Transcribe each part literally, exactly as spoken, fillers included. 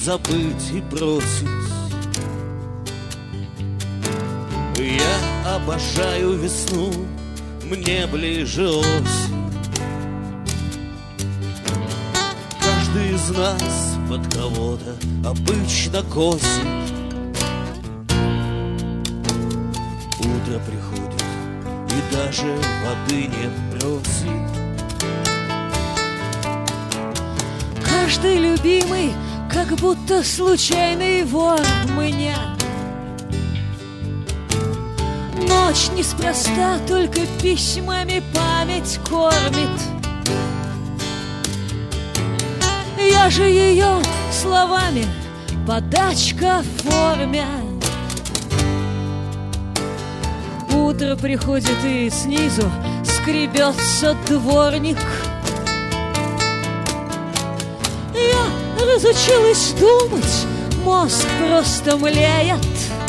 забыть и бросить. Я обожаю весну, мне ближе осень. Каждый из нас под кого-то обычно косит. Утро приходит и даже воды не просит. Каждый любимый, как будто случайный вор меня. Ночь неспроста, только письмами память кормит. Я же ее словами подачка в форме. Утро приходит и снизу скребется дворник. Я разучилась думать, мозг просто млеет.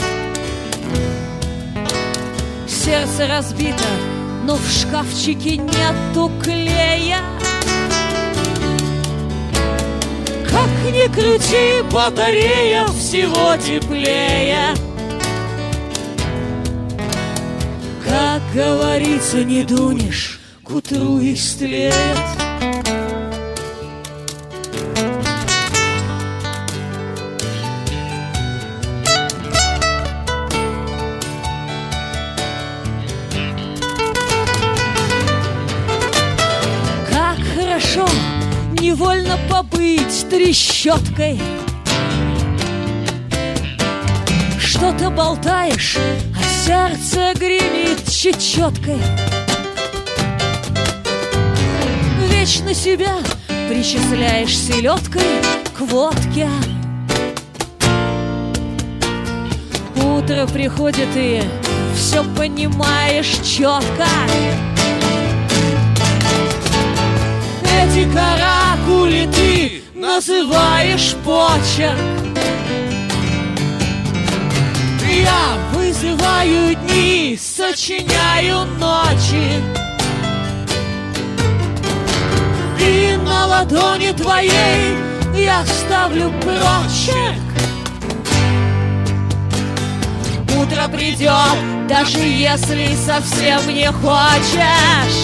Сердце разбито, но в шкафчике нету клея. Как ни крути, батарея всего теплее. Как говорится, не дунешь, к утру истлеет. Хорошо невольно побыть трещоткой. Что-то болтаешь, а сердце гремит чечеткой. Вечно себя причисляешь селедкой к водке. Утро приходит и все понимаешь четко. Эти каракули ты называешь почерк. Я вызываю дни, сочиняю ночи. И на ладони твоей я ставлю прочерк. Утро придет, даже если совсем не хочешь.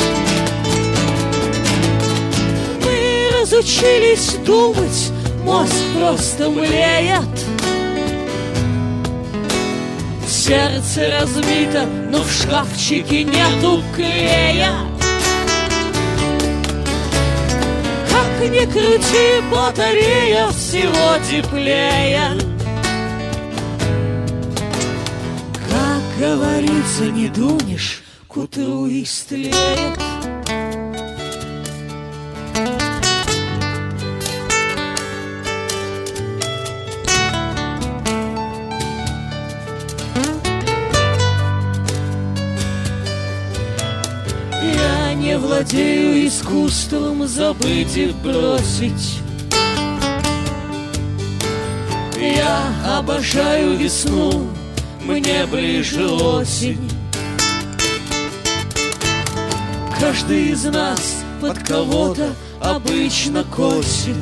Разучились думать, мозг просто млеет. Сердце разбито, но в шкафчике нету клея. Как ни крути, батарея всего теплее. Как говорится, не дунешь, к утру истлеет. Я не владею искусством забыть и бросить. Я обожаю весну, мне ближе осень. Каждый из нас под кого-то обычно косит.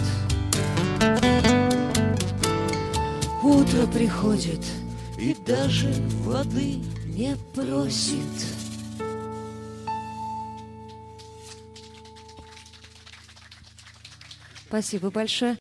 Утро приходит и даже воды не просит. Спасибо большое.